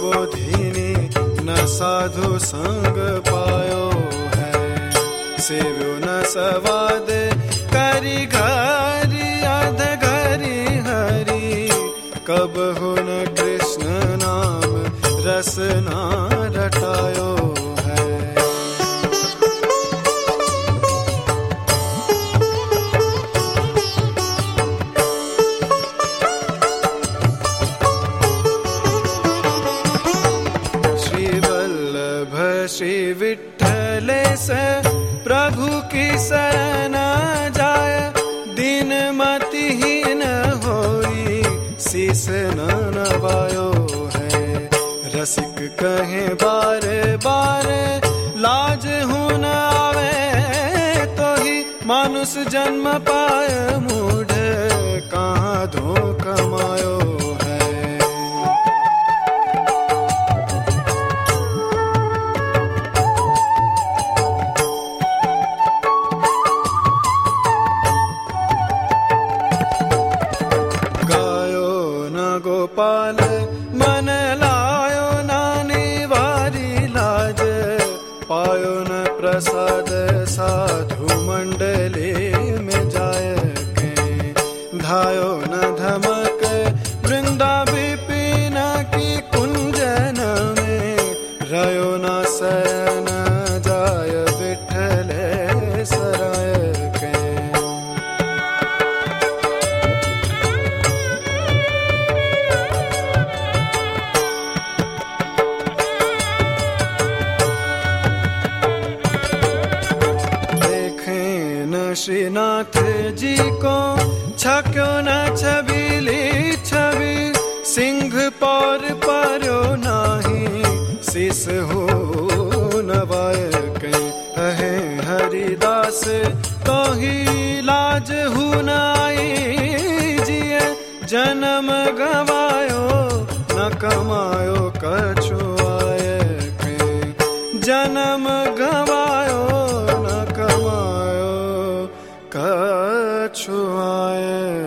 सुबोधिनी न साधु संग पायो है। सेव्यो न सवाद करी घरी अध घरी हरि, कब हो न कृष्ण नाम रस ना रटायो है। श्री वल्लभ श्री विठ्ठलेस प्रभु की शरण जाय, दिन मतिहीन होई शीस न नवायो है। रसिक कहे बार बार लाज हूँ न आवे, तो ही मानुष जन्म पाय मूढ़ कहाँ धो कमायो है। गायो न गोपाल मन लायो नानी वारी लाज, पायो न प्रसाद साधु मंडली में जाय के। धायो न धमक वृंदा विपिन की कुंजन में, रयो न शयन जाय विठ्ठले सराय के। श्रीनाथ जी को छक्यो न छबीली छवि, सिंह पौर पर्यो नाही शीस हो नवाय के। कहे हरिदास तो ही लाज हु नाई जिए, जन्म गवायो न कमायो कछु आय के। जन्म गवायो न कमायो कछु आए।